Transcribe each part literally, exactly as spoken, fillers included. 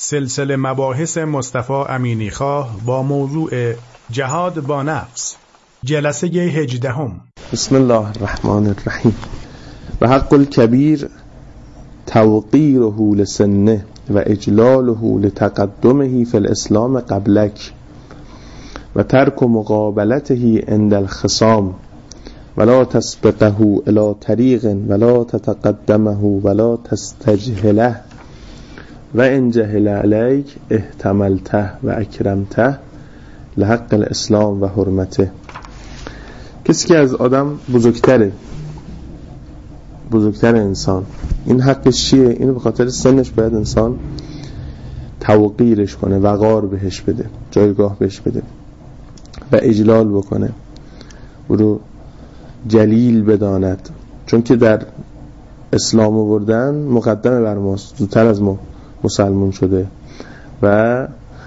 سلسله مباحث مصطفی امینیخواه با موضوع جهاد با نفس، جلسه هجدهم. بسم الله الرحمن الرحیم. و حق الکبیر توقیره لسنه و اجلاله لتقدمه فی الاسلام قبلک و ترک مقابلته عند الخصام ولا تسبقه الى طریق ولا تتقدمه ولا تستجهله و ان جهل علیک احتملته و اکرمته لحق الاسلام و حرمته. کسی که از آدم بزرگتره، بزرگتر انسان، این حقش چیه؟ اینو به خاطر سنش باید انسان توقیرش کنه، وقار بهش بده، جایگاه بهش بده و اجلال بکنه، او رو جلیل بداند، چون که در اسلام آوردن مقدمه بر ماست، زودتر از ما مسلمون شده و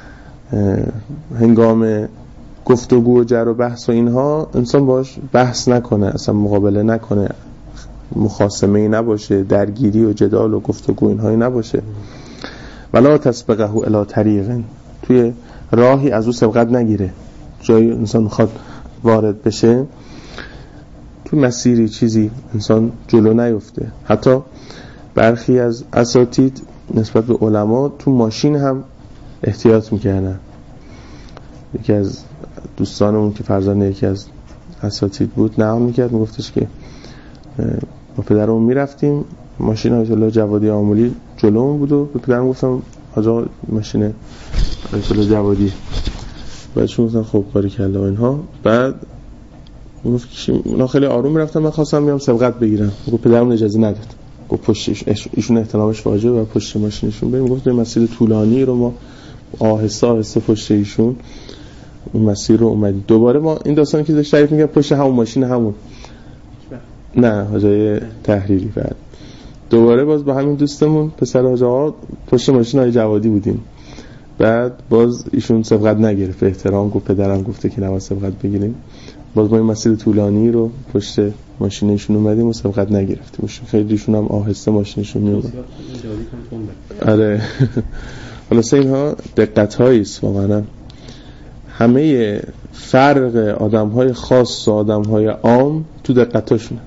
هنگام گفتگو و جر و بحث و اینها انسان باش بحث نکنه، اصلا مقابله نکنه، مخاصمه ای نباشه، درگیری و جدال و گفتگو اینهایی نباشه. ولا تسبقه الی طریق، توی راهی از او سبقت نگیره، جایی انسان میخواد وارد بشه توی مسیری چیزی انسان جلو نیفته. حتی برخی از اساتید نسبت به علما تو ماشین هم احتیاط میکردن. یکی از دوستانمون که فرزند یکی از اساتید بود نقل میکرد، میگفتش که با پدرمون میرفتیم، ماشین آیت الله جوادی آمولی جلومون بود و به پدرم گفتم آجا ماشین آیت الله جوادی، بعدشون گفتن خب باریکلا و اینها. بعد گفت که اونا خیلی آروم میرفتن، من خواستم میام سبقت بگیرم، گفت پدرم اجازه نداد، گفت پشتش ایشون احترامش واجبه و پشت ماشینشون بریم. گفت این مسیر طولانی رو ما آهسته آهسته پشت ایشون اون مسیر رو اومدیم. دوباره ما این داستانی که داشت تعریف می‌کرد پشت همون ماشین همون نه حاجای تحریری، بعد دوباره باز با همین دوستمون پسر حاج آقا پشت ماشین های جوادی بودیم. بعد باز ایشون سبقت نگرفت، احترام گفت پدرم گفته که نباید سبقت بگیریم. باز ما این مسیر طولانی رو پشت ماشینشون اومدیم و سبقت نگرفتیم. خیلی ایشون هم آهسته ماشینشون میومد. آره خلاصه اینها دقت‌هایی است واقعا. همه فرق آدم‌های خاص و آدم‌های عام تو دقتاشونه.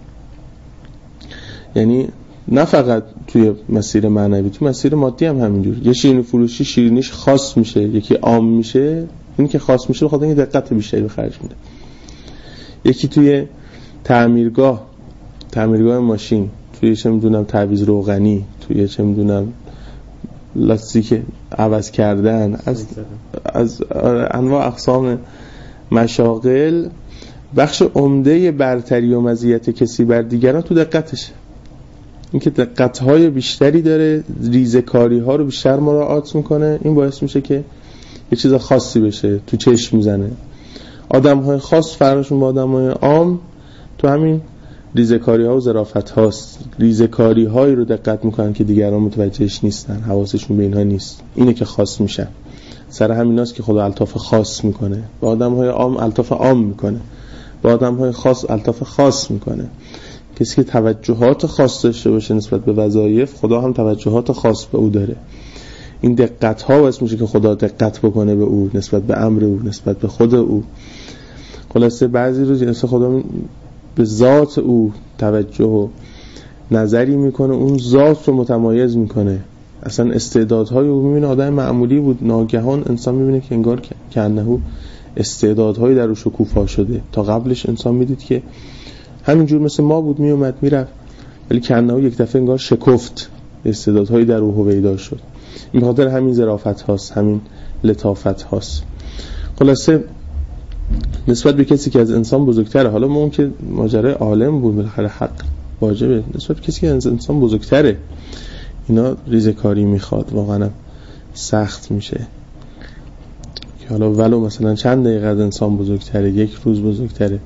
یعنی نه فقط توی مسیر معنوی، تو مسیر مادی هم همینجور. یه شیرینی فروشی شیرینیش خاص میشه، یکی عام میشه. این که خاص میشه بخاطر اینکه دقت بیشتری به خرج میده. یکی توی تعمیرگاه، تعمیرگاه ماشین، توی چه میدونم تعویض روغنی، توی چه میدونم لاستیک عوض کردن، از از انواع اقسام مشاغل، بخش عمده برتری و مزیت کسی بر دیگران تو دقتشه. اینکه دقت‌های بیشتری داره، ریزکاری‌ها رو بیشتر مراعات میکنه، این باعث میشه که یه چیز خاصی بشه، تو چشم میزنه. آدم‌های خاص فرقشون با آدم‌های عام تو همین ریزکاری‌ها و ظرافت‌هاست. ریزکاری‌هایی رو دقت میکنن که دیگران متوجهش نیستن، حواسشون به اینها نیست. اینه که خاص میشن. سر همیناست که خدا الطاف خاص میکنه. با آدم‌های عام الطاف عام میکنه، با آدم‌های خاص الطاف خاص میکنه. کسی که توجهات خاص داشته باشه نسبت به وظایف، خدا هم توجهات خاص به او داره. این دقت‌ها باعث میشه که خدا دقت بکنه به او، نسبت به امر او، نسبت به خود او. خلاصه بعضی روز جنس خدا به ذات او توجه و نظری میکنه، اون ذات رو متمایز میکنه. اصلا استعدادهای او میبینه آدم معمولی بود، ناگهان انسان میبینه که انگار که انه استعدادهایی در او شکوفا شده. تا قبلش انسان میدید که همینجور مثل ما بود، میومد میرفت، ولی که انه یک دفعه انگار شکفت، استعدادهایی در او هویدا شد. این خاطر همین ظرافت هاست، همین لطافت هاست. خلاصه نسبت به کسی که از انسان بزرگتره، حالا ما اون که ماجرای عالم بود بالاخره حق واجبه، نسبت به کسی که از انسان بزرگتره اینا ریزکاری میخواد، واقعا سخت میشه که حالا ولو مثلا چند دقیقه از انسان بزرگتره، یک روز بزرگتره،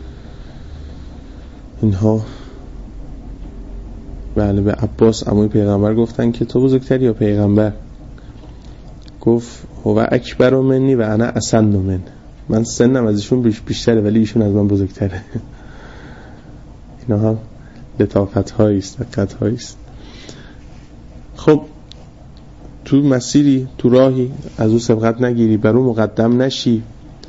اینها. بله به عباس عموی پیغمبر گفتن که تو بزرگتری یا پیغمبر؟ گفت هو اکبر منی و انا اسن من، من سنم از ایشون بیش بیشتره ولی ایشون از من بزرگتره. اینا هم لطافت هایی است، دقت هایی است. خب تو مسیری، تو راهی از او سبقت نگیری، بر او مقدم نشی.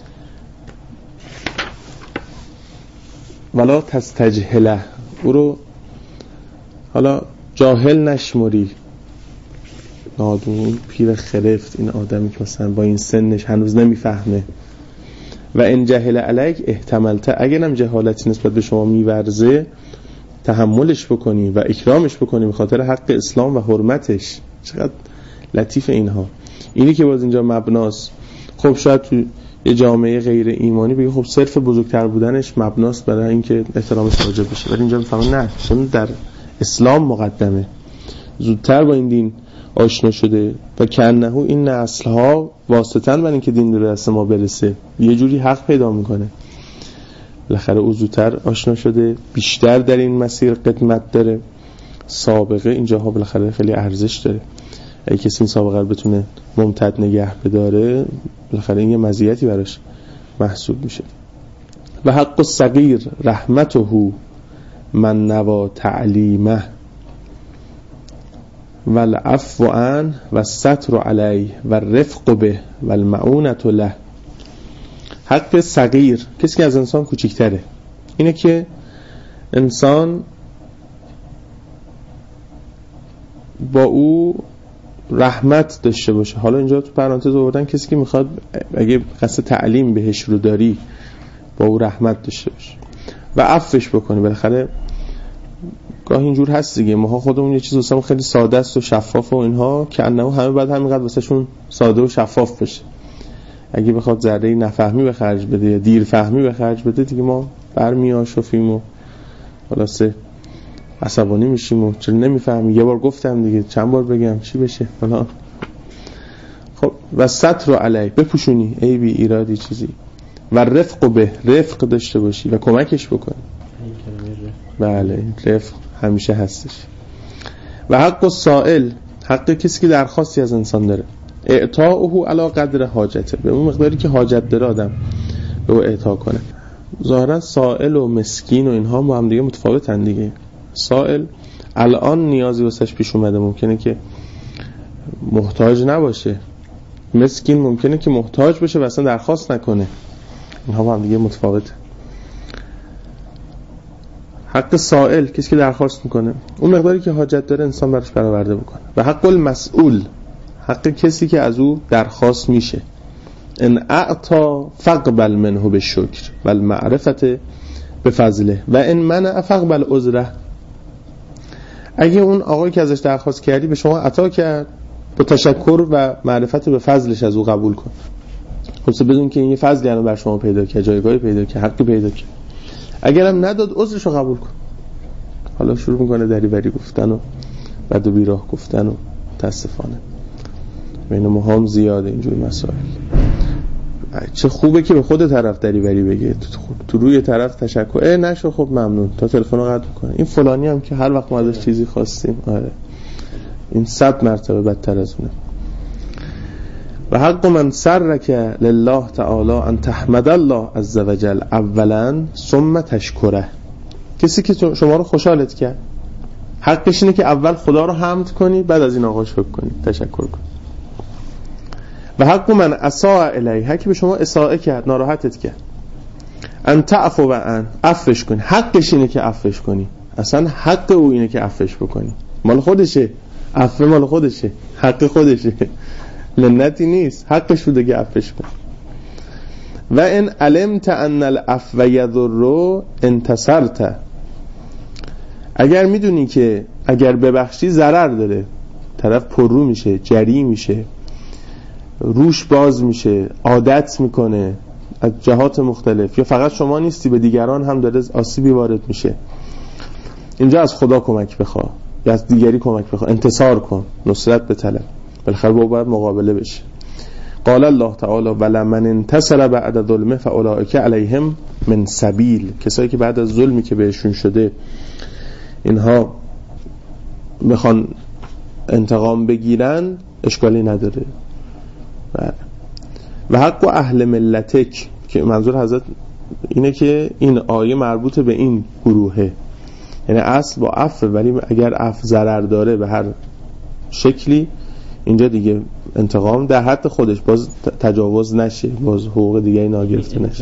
ولا تستجهله، او رو حالا جاهل نشمری. نادون پیر خرفت، این آدمی که مثلا با این سنش هنوز نمیفهمه. و ان جهل علیک احتملت، اگرم جهالتی نسبت به شما میورزه تحملش بکنی و اکرامش بکنی به خاطر حق اسلام و حرمتش. چقدر لطیف اینها. اینی که باز اینجا مبناست. خب شاید تو یه جامعه غیر ایمانی بگه خب صرف بزرگتر بودنش مبناست برای اینکه احترامش واجب بشه، ولی اینجا میفهمن نه، چون در اسلام مقدمه، زودتر با این دین آشنا شده و کنه این نسل‌ها واسطن برای اینکه دین به دست ما برسه یه جوری حق پیدا میکنه. بالاخره او زودتر آشنا شده، بیشتر در این مسیر قدمت داره، سابقه اینجاها بالاخره خیلی ارزش داره. اگه کسی این سابقه رو بتونه ممتد نگه بداره بالاخره این یه مزیتی براش محسوب میشه. و حق الصغیر رحمته من نوا تعلیمه والعفو عنه والستر علیه والرفق به والمعونة له. حق صغیر کسی که از انسان کوچکتره اینه که انسان با او رحمت داشته باشه. حالا اینجا تو پرانتز آوردن کسی که میخواد اگه قصد تعلیم بهش رو داری با او رحمت داشته باشه و عفوش بکنی. بالاخره گاهی اینجور هست دیگه، ماها خودمون یه چیز واسمون خیلی ساده است و شفاف و اینها که انه همه بعد همینقدر واسهشون ساده و شفاف بشه. اگه بخواد ذره نفهمی به خرج بده یا دیر فهمی به خرج بده دیگه ما برمیاشفیم و خلاصه عصبانی میشیم و چرا نمیفهمی، یه بار گفتم دیگه چند بار بگم چی بشه فلان. خب و ستر علی، بپوشونی عیبی ایرادی چیزی، و رفق به، رفق داشته باشی و کمکش بکنی. بله رفق همیشه هستش. و حق السائل، حق کسی که درخواستی از انسان داره، اعطاؤه علی قدر حاجته، به اون مقداری که حاجت داره آدم به او اعطا کنه. ظاهرا سائل و مسکین و اینها با هم دیگه متفاوتن دیگه. سائل الان نیازی واسش پیش اومده ممکنه که محتاج نباشه، مسکین ممکنه که محتاج باشه و اصلا درخواست نکنه. اینها با هم دیگه متفاوته. حق سائل کسی که درخواست میکنه، اون مقداری که حاجت داره انسان براش برآورده بکنه. و حق المسئول، حق کسی که از او درخواست میشه، ان اعطا فقبل منه بالشکر والمعرفت بفضله و ان منع فقبل عذره. اگه اون آقایی که ازش درخواست کردی به شما عطا کرد، با تشکر و معرفت به فضلش از او قبول کن. خلاص بدون که این یه فضلی الان بر شما پیدا کرد، جایگاهی پیدا کرد، حقی پیدا کرد. اگرم نداد عذرشو قبول کن. حالا شروع میکنه دریوری گفتن و بد و بیراه گفتن و متاسفانه بین ما هم زیاده اینجور مسائل. چه خوبه که به خود طرف دریوری بگه، تو, تو روی طرف تشکر اه نشو خب ممنون تا تلفن رو قطع کنه. این فلانی هم که هر وقت ما ازش چیزی خواستیم، آره این صد مرتبه بدتر از اونه. و حق من سرک لله تعالی ان تحمد الله عز وجل اولا ثم تشکره، کسی که شما رو خوشحالت کرد حقش اینه که اول خدا رو حمد کنی بعد از این آقا شکر کنی، تشکر کنی. و حق من اساء الیه، حقی به شما اساءه کرد، ناراحتت کرد، ان تعفو و ان عفوش کنی، حقش اینه که عفوش کنی، اصلا حق او اینه که عفوش بکنی، مال خودشه، عفو مال خودشه، حق خودشه، لنتی نیست، حقش بوده که عفوش کنی. و ان علمت ان العفو یضر انتصرت، اگر میدونی که اگر ببخشی ضرر داره، طرف پررو میشه، جری میشه، روش باز میشه، عادت میکنه از جهات مختلف، یا فقط شما نیستی به دیگران هم داره آسیبی وارد میشه، اینجا از خدا کمک بخواه یا از دیگری کمک بخواه، انتصار کن، نصرت بطلب، بالاخره با باید مقابله بشه. قال الله تعالی ولمن انتصر بعد ظلمه فاولئک علیهم من سبیل، کسایی که بعد از ظلمی که بهشون شده اینها بخوان انتقام بگیرن اشکالی نداره. و حق و اهل ملتک، که منظور حضرت اینه که این آیه مربوط به این گروهه، یعنی اصل با عفو، ولی اگر عفو ضرر داره به هر شکلی اینجا دیگه انتقام در حد خودش، باز تجاوز نشه، باز حقوق دیگه ناگرفته نشه.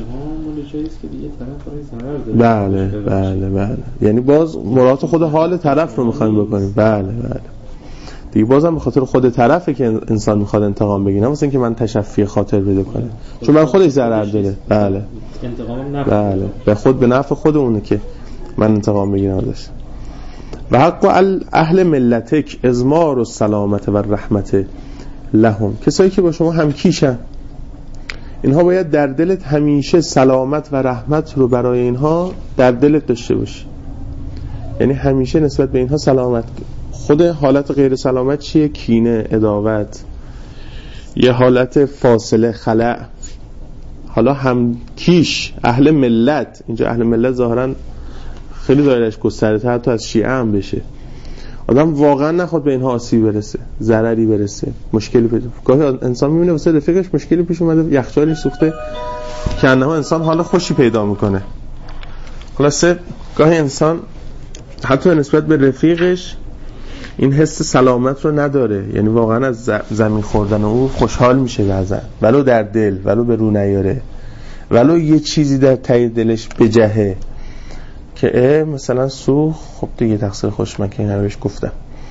بله بله بله، یعنی باز مراد خود حال طرف رو میخوایم بکنیم. بله بله دیگه بازم به خاطر خود طرفه که انسان میخواد انتقام بگیره، مثلا اینکه من تشفی خاطر بده کنه، چون من خودش ضرر داره. بله انتقام نفع، بله به خود به نفع خود اونه که من انتقام بگیرم ازش. و حق اهل ملتک ازمار و سلامت و رحمت لهم، کسایی که با شما همکیشن، اینها باید در دلت همیشه سلامت و رحمت رو برای اینها در دلت داشته باشی، یعنی همیشه نسبت به اینها سلامت. خود حالت غیر سلامت چیه؟ کینه، عداوت، یه حالت فاصله، خلأ. حالا همکیش اهل ملت، اینجا اهل ملت ظاهرا خیلی دایرش گسترده، حتی از شیعه هم بشه. آدم واقعا نخواد به اینها آسیب برسه، ضرری برسه، مشکلی پیدا. گاهی انسان میبینه واسه رفیقش مشکلی پیش اومده، یخچالش سوخته، که انها انسان حال خوشی پیدا میکنه. خلاصه گاهی انسان حتی نسبت به رفیقش این حس سلامت رو نداره، یعنی واقعا از زمین خوردن او خوشحال میشه بعضن، ولو در دل، ولو به رو نیاره، ولو یه چیزی در ته دلش بجهه که مثلا سوخ، خب دیگه تقصیر خوش من که این بهش گفتم،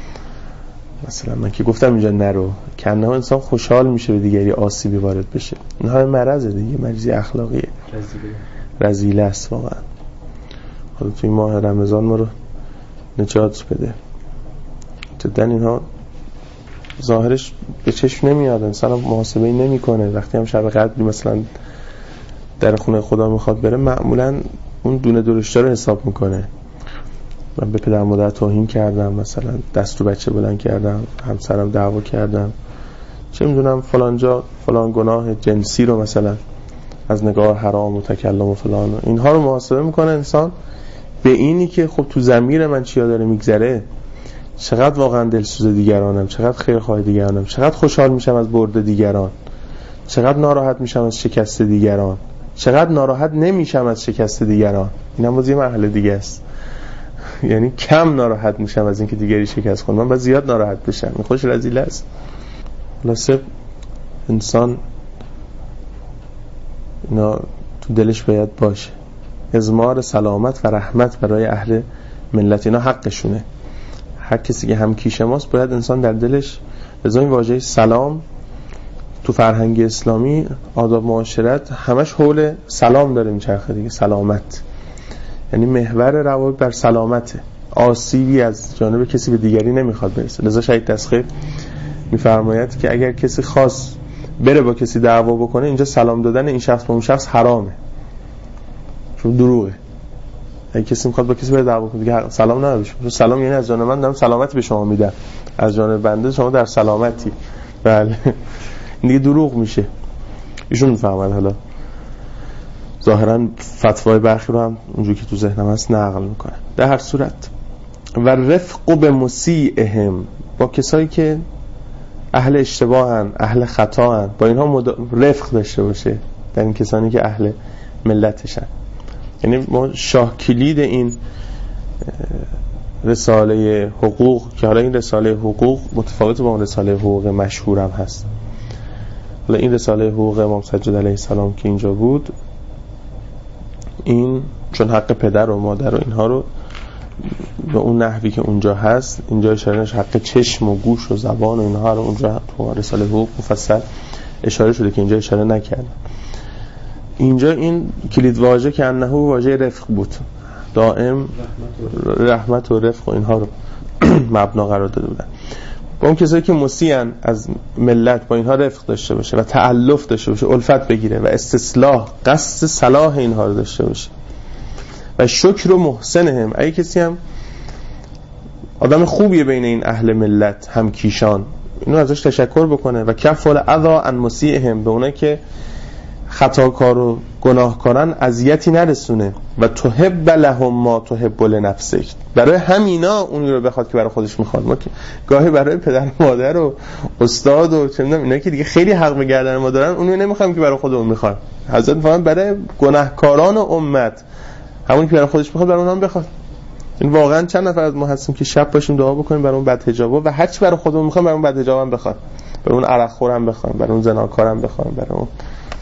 مثلا من که گفتم اینجا نرو، که انه انسان خوشحال میشه به دیگری آسیبی وارد بشه. اینها مرضه دیگه، مریضی اخلاقیه، رذیله است واقعا. حالا توی ماه رمضان ما رو نجات بده. جدا اینها ظاهرش به چشم نمیاد، انسان محاسبه‌ای نمیکنه. وقتی هم شب قدری مثلا در خونه خدا میخواد بره، معمولا اون دونه درشتا رو حساب میکنه. من به پدر مادر توهین کردم، مثلا دست رو بچه بلند کردم، همسرم دعوا کردم، چه میدونم فلان جا فلان گناه جنسی رو مثلا از نگاه حرام و تکلم و فلان، اینها رو محاسبه میکنه انسان به اینی که خب تو ضمیر من چیا داره میگذره، چقدر واقعا دلسوز دیگرانم، چقدر خیرخواه دیگرانم، چقدر خوشحال میشم از برد دیگران، چقدر ناراحت میشم از شکست دیگران، چقدر ناراحت نمیشم از شکست دیگران. این هم باز یه مرحله دیگه است. یعنی کم ناراحت میشم از اینکه دیگری شکست کنه، من باید زیاد ناراحت بشم. این خوش رذیله است. خلاصه انسان اینا تو دلش باید باشه، ازمار سلامت و رحمت برای اهل ملت، اینا حقشونه. هر کسی که هم کیش ماست باید انسان در دلش، از این واژه سلام تو فرهنگ اسلامی آداب معاشرت همش حول سلام داره میچرخه دیگه. سلامت یعنی محور روابط بر سلامته، آسیبی از جانب کسی به دیگری نمیخواد برسه. لذا شهید تسخیر میفرماید که اگر کسی خاص بره با کسی دعوا بکنه، اینجا سلام دادن این شخص به اون شخص حرامه، چون دروغه. اگه کسی میخواد با کسی بره دعوا کنه دیگه سلام نباشه. سلام یعنی از جانب من دارم سلامتی به شما میدم، از جانب بنده شما در سلامتی. بله این دیگه دروغ میشه. ایشون میفهمد. حالا ظاهرا فتوای برخی رو هم اونجوری که تو ذهنم هست نقل میکنه. در هر صورت و رفق به مسیئهم، با کسایی که اهل اشتباهن، اهل خطاهن، با اینها مد... رفق داشته باشه در این کسانی که اهل ملتشن. یعنی ما شاه کلید این رساله حقوق، که حالا این رساله حقوق متفاوت با اون رساله حقوق مشهورم هست. حالا این رساله حقوق امام سجاد علیه السلام که اینجا بود، این چون حق پدر و مادر و اینها رو به اون نحوی که اونجا هست، اینجا اشاره نشه، حق چشم و گوش و زبان و اینها رو اونجا تو رساله حقوق مفصل اشاره شده که اینجا اشاره نکرد. اینجا این کلید واژه که انه واژه رفق بود، دائم رحمت و رفق و اینها رو مبنا قرار داده بودن. با اون کسایی که مسیحن از ملت، با اینها رفق داشته باشه و تألف داشته باشه، الفت بگیره و استصلاح، قصد صلاح اینها رو داشته باشه و شکر و محسنهم. اگه کسی هم آدم خوبیه بین این اهل ملت هم کیشان، اینو ازش تشکر بکنه و کف الاذی عن مسیئهم، به اونایی که خطاکار و گناهکارن اذیتی نرسونه و تحب لهم ما تحب لنفسک، برای همینا اونی رو بخواد که برای خودش میخواد. ما که گاهی برای پدر مادر و استاد و چه میدونم اینا که دیگه خیلی حق به گردن ما دارن، اونو نمیخوایم که برای خودمون میخواد. حضرت فرمان برای گناهکاران و امت همونی که برای خودش میخواد برای اونها هم بخواد. این واقعا چند نفر از ما هستیم که شب باشیم دعا بکنیم برای اون بدحجابا و هرچی برای خودمون میخوایم برای اون بدحجابم بخوایم، برای اون عرق خورم بخوایم، برای اون زناکارم بخوایم، برای اون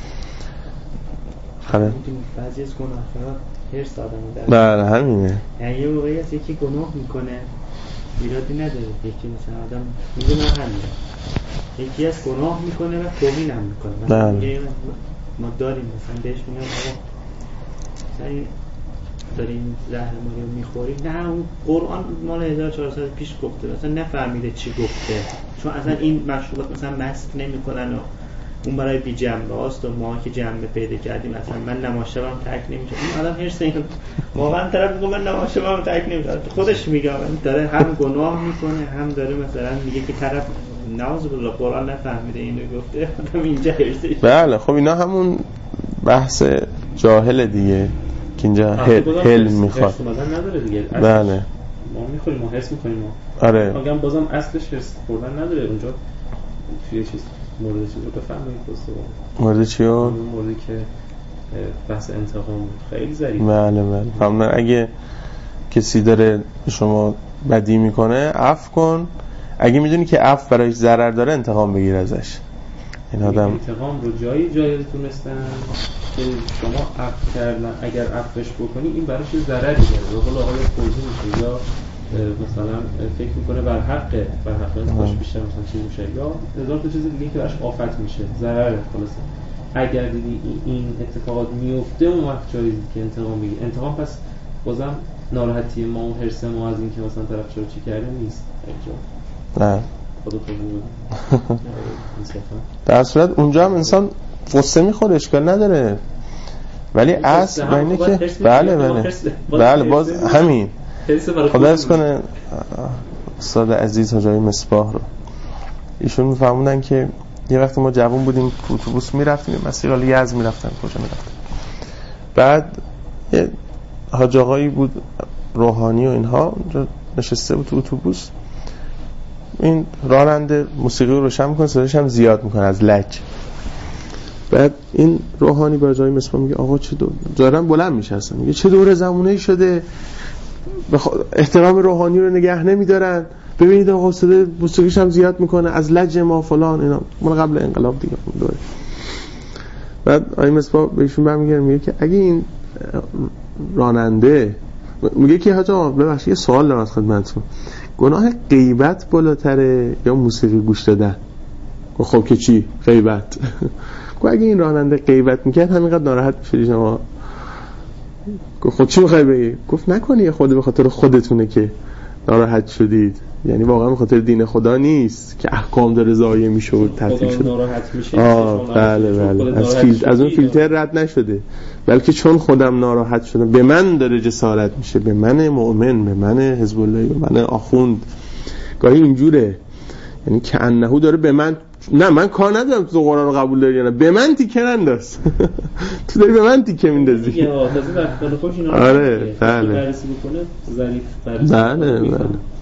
خاله بعضی از گناهکارا هرس آدمو داره. بله همینه. یعنی یه موقعی هست یکی گناه میکنه ایرادی نداره، یکی مثلا آدم میگه من همینه، یکی از گناه میکنه و توهین هم میکنه. مثلا میگه ما داریم مثلا بهش میگم آقا مثلا داریم زهر ماری رو میخوریم، نه اون قرآن مال هزار و چهارصد سال پیش گفته، مثلا نفهمیده چی گفته، چون اصلا این مشروبات مثلا مسک نمیکنن و اون برای بی جنبه هاست و ما که جنبه پیدا کردیم، مثلا من نماشتم ترک نمیشه. این آدم هرس این واقعا طرف میگه من نماشتم ترک نمیشه، خودش میگه داره هم گناه میکنه هم داره مثلا میگه که طرف نعوذ بالله قرآن نفهمیده اینو گفته، آدم اینجا هرسش. بله خب اینا همون بحث جاهل دیگه که اینجا هل میخواد. نداره دیگه. بله ما میخوریم، ما حس میکنیم. آره میگم بازم اصلش حس خوردن نداره اونجا. توی چیز مورد چیز رو بفهمید دوستا. مورد چیو؟ موردی که بحث انتقام خیلی ظریف. بله بله فهمیدم. اگه کسی داره شما بدی میکنه عفو کن، اگه میدونی که عفو برایش ضرر داره انتقام بگیر ازش. این آدم انتقام رو جایی جایی تونستن که شما عفو کردن اگر عفوش بکنی این براش ضرری داره. به قول آقای خوزی میشه یا مثلا فکر میکنه بر حق بر حق باش بیشتر مثلا چی میشه یا هزار تا چیز دیگه که براش آفت میشه، ضرره. خلاصه اگر دیدی این اتفاقات میفته اون وقت جایی که انتقام بگیر. انتقام پس بازم ناراحتی ما و حرس ما از این که مثلا طرف چرا چی کرده نیست اینجا. نه خدا خودمون در صورت اونجا هم انسان قصه میخوره، اشکال نداره، ولی اصل اینه که بله بله بله باز همین خدا عز کنه استاد عزیز حاجی مصباح رو، ایشون میفهموندن که یه وقت ما جوان بودیم اتوبوس میرفتیم مسیر حالا یزد میرفتن کجا میرفتن، بعد یه حاج آقایی بود روحانی و اینها اونجا نشسته بود تو اتوبوس، این راننده موسیقی رو روشن میکنه صداش هم زیاد میکنه از لج، بعد این روحانی با جای مصباح میگه آقا چه دور دارن بلند میشه اصلا میگه چه دور زمونه شده بخ... احترام روحانی رو نگه نمیدارن، ببینید آقا صدا موسیقیش هم زیاد میکنه از لج ما فلان اینا، مال قبل انقلاب دیگه دوره. بعد آقای مصباح بهشون برمیگره میگه که اگه این راننده میگه که حاجا ببخشید یه سوال دارم از خدمتتون، گناه غیبت بالاتره یا موسیقی گوش دادن؟ خب که چی غیبت؟ گفت اگه این راننده غیبت میکرد همینقدر ناراحت میشدی شما. گفت خود چی میخوای بگی؟ گفت نکنی خود به خاطر خودتونه که ناراحت شدید، یعنی واقعا به خاطر دین خدا نیست که احکام داره ضایع میشه و تعطیل شده. ناراحت میشه. آه بله بله از فیلتر از اون فیلتر رد نشده، بلکه چون خودم ناراحت شدم به من داره جسارت میشه، به من مؤمن، به من حزب الله، به من آخوند. گاهی اینجوره، یعنی که انهو داره به من، نه من کار ندارم تو قرآن رو قبول داری یا نه، به من تیکه ننداز. تو داری به من تیکه میندازی. دیگه تازه وقت خوش اینا آره بله بررسی بکنه ظریف بررسی. بله بله.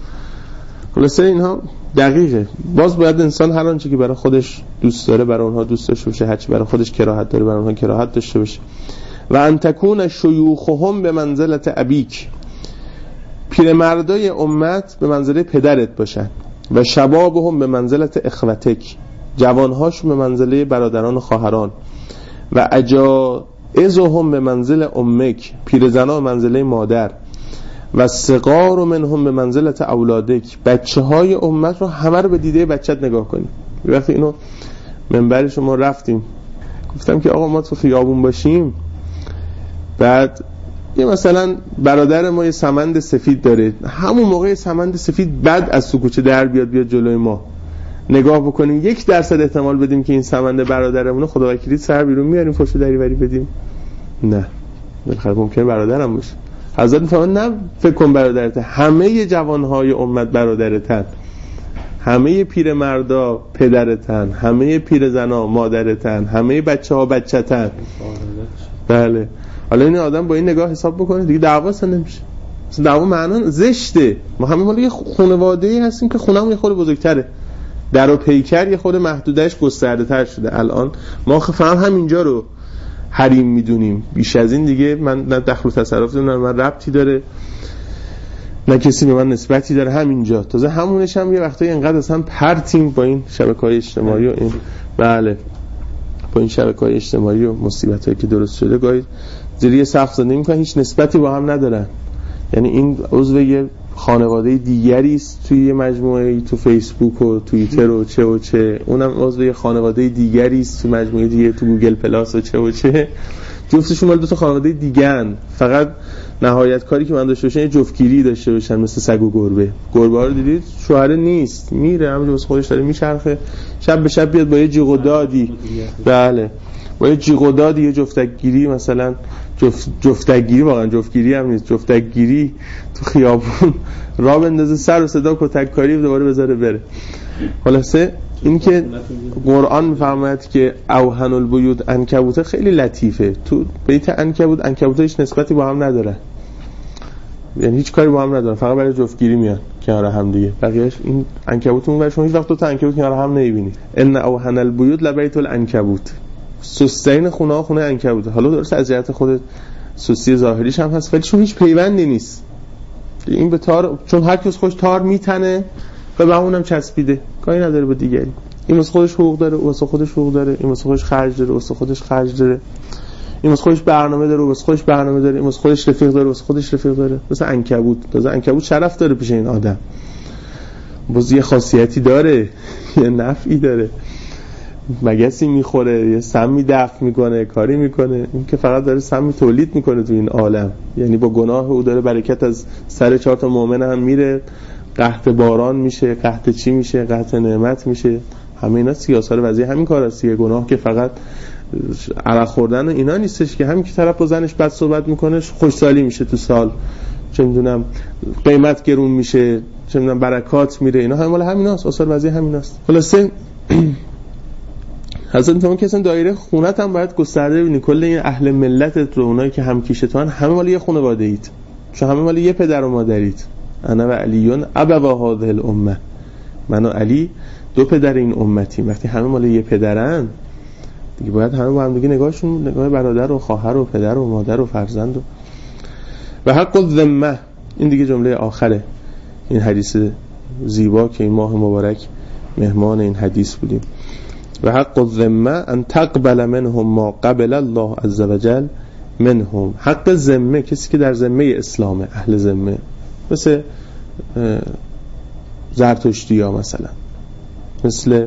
خلاصه اینها دقیقه. باز باید انسان هر آنچه که برای خودش دوست داره برای اونها دوست داشته باشه، هر چی برای خودش کراهت داره برای اونها کراهت داشته باشه. و ان تکون شیوخهم به منزلت ابیک، پیرمردای امت به منزله پدرت باشن، و شبابهم به منزلت اخوتک، جوانهاشون به منزله برادران و خواهران، و اجائزهم به منزل امک، پیرزنان به منزله مادر، و صغار منهم به منزلت اولادک، بچه های امت رو همه رو به دیده بچت نگاه کنی. وقتی اینو منبر شما رفتیم گفتم که آقا ما تو خیابون باشیم، بعد یه مثلا برادر ما یه سمند سفید داره، همون موقع سمند سفید بعد از تو کوچه در بیاد بیاد جلوی ما، نگاه بکنیم یک درصد احتمال بدیم که این سمند برادرمونه، خدا وکیلی سر بیرون میاریم فوشو دری وری بدیم؟ نه، بالاخره ممکنه برادرم باشه. حضرت میفهمن نه فکر کن برادرت، همه جوانهای امت برادرتن، همه پیرمردا پدرتن، همه پیرزنا مادرتن، همه بچه‌ها بچه‌تن. بله. حالا این آدم با این نگاه حساب بکنه دیگه دعوا اصلا نمیشه. اصلا دعوا معنا زشته. ما همه مال یه خانواده‌ای هستیم که خونمون یه خورده بزرگتره، در و پیکر یه خورده محدودش گسترده تر شده. الان ما فهم همینجا رو حریم میدونیم، بیش از این دیگه من نه دخل و تصرف دارم، من ربطی داره. نه کسی به من نسبتی داره همینجا. تازه همونش هم یه وقتایی انقدر اصلا پرتیم با این شبکه‌های اجتماعی و این بله با این شبکه‌های اجتماعی و مصیبتایی که درست شده گاهی زیر سقف زندگی می‌کنن، هیچ نسبتی با هم ندارن. یعنی این عضو یه خانواده دیگری است توی یه مجموعه، تو فیسبوک و توییتر و چه و چه، اونم عضو یه خانواده دیگری است تو مجموعه دیگه، تو گوگل پلاس و چه و چه. جفتشون مال دو تا خانواده دیگه‌ان. فقط نهایت کاری که من داشته باشن یه جفتگیری داشته باشن مثل سگ و گربه. گربه ها رو دیدید شوهره نیست، میره همونجا واسه خودش داره میچرخه، شب به شب بیاد با یه جیغ و دادی بله با یه جیغ و دادی یه جفتگیری، مثلا جفت جفتگیری واقعا جفتگیری هم نیست، جفتگیری تو خیابون راه بندازه، سر و صدا کتک کاری دوباره بذاره بره. خلاصه این که قرآن میفرماید که اوهن البیوت عنکبوت خیلی لطیفه. تو بیت عنکبوت عنکبوت‌ها هیچ نسبتی با هم نداره، یعنی هیچ کاری با هم نداره، فقط برای جفتگیری میان کنار هم دیگه. بقیه‌اش این عنکبوت اون ور شما هیچ وقت دو تا عنکبوت کنار هم نمی‌بینید. ان اوهن البیوت لبیت العنکبوت، سستین خونه ها خونه عنکبوت. حالا درست از جهت خود سستی ظاهریش هم هست ولی چون هیچ پیوندی نیست. این به تار، چون هر کس خوش تار میتنه و به اونم چسبیده، کاری نداره با دیگری. این واسه خودش حقوق داره، واسه خودش حقوق داره، این واسه خودش خرج داره، واسه خودش خرج داره، این واسه خودش برنامه داره، واسه خودش برنامه داره، این واسه خودش رفیق داره، واسه خودش رفیق داره. مثلا عنکبوت، تازه عنکبوت شرف داره پیش این آدم، باز یه خاصیتی داره، یه نفعی داره، مگسی میخوره، یه سمی دفع میکنه، کاری میکنه. این که فقط داره سمی تولید میکنه تو این عالم، یعنی با گناه او داره برکت از سر چهار تا مؤمن هم میره، قحط باران میشه، قحط چی میشه، قحط نعمت میشه. همه اینا سیاست وضعی همین کار است. یه گناه که فقط عرق خوردن و اینا نیستش، که همین که طرف با زنش بد صحبت میکنه خوشحالی میشه تو سال، چه میدونم قیمت گرون میشه، چه میدونم برکات میره، اینا همه مال همیناست، آثار وضعی همیناست. خلاصه حضرت اون که اصلا دایره خونت هم باید گسترده ببینی. کل این اهل ملتت رو، اونایی که هم کیشتوان، همه مال یه خانواده اید، چون همه مال یه پدر و مادرید. انا و علیون ابوا هذه الامه، من و علی دو پدر این امتی. وقتی همه مال یه پدرن دیگه باید همه با هم دیگه نگاهشون نگاه برادر و خواهر و پدر و مادر و فرزند و و حق الذمه. این دیگه جمله آخره این حدیث زیبا که این ماه مبارک مهمان این حدیث بودیم. و حق الذمه ان تقبل منهم ما قبل الله عز وجل منهم. حق ذمه کسی که در ذمه اسلامه، اهل ذمه، مثل زرتشتی ها، مثلا مثل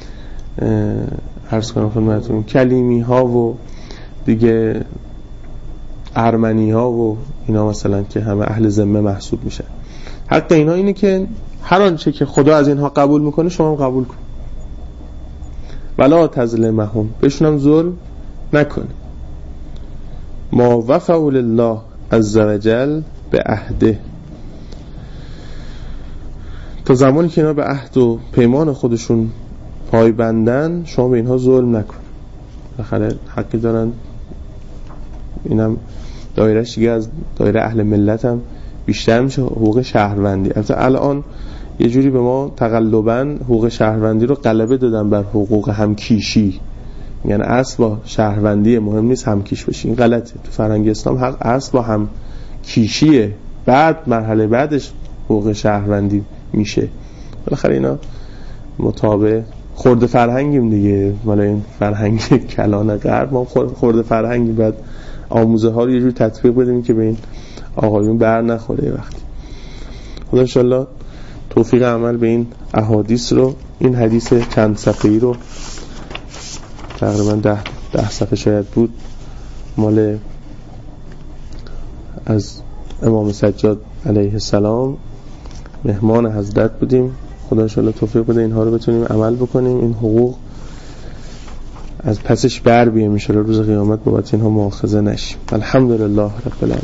عرض کنم خدمتتون کلیمی ها و دیگه ارمنی ها و اینا، مثلا که همه اهل ذمه محسوب میشن. حق اینا اینه که هر آنچه که خدا از اینها قبول میکنه شما هم قبول کن، ولا تظلمهم، بهشون هم ظلم نکن. ما وفوا لله عز وجل به عهده، تا زمانی که اینا به عهد و پیمان خودشون پایبندن شما به اینها ظلم نکن. بالاخره حقی دارن. اینم دایرهش دیگه از دایره اهل ملت هم بیشتر میشه، حقوق شهروندی. البته الان یه جوری به ما تقلباً حقوق شهروندی رو غلبه دادن بر حقوق همکیشی، یعنی اصل با شهروندی، مهم نیست همکیش بشی. این غلطه. تو فرهنگ اسلام حق اصل با همکیشیه، بعد مرحله بعدش حقوق شهروندی میشه. بالاخره اینا مطابق خورده فرهنگیم دیگه، مال این فرهنگ کلان غرب. ما خورده فرهنگی، بعد آموزه ها رو یه جور تطبیق بدیم که به این آقایون بر نخوره. وقتی خدا انشالله توفیق عمل به این احادیث رو، این حدیث چند صفحه‌ای رو، تقریبا ده ده صفحه شاید بود، مال از امام سجاد علیه السلام، مهمان حضرت بودیم. خدا انشالله توفیق بده اینها رو بتونیم عمل بکنیم، این حقوق از پسش بر بیایم ان شاء الله روز قیامت بابت اینها مؤاخذه نشیم. الحمدلله رب العالمین.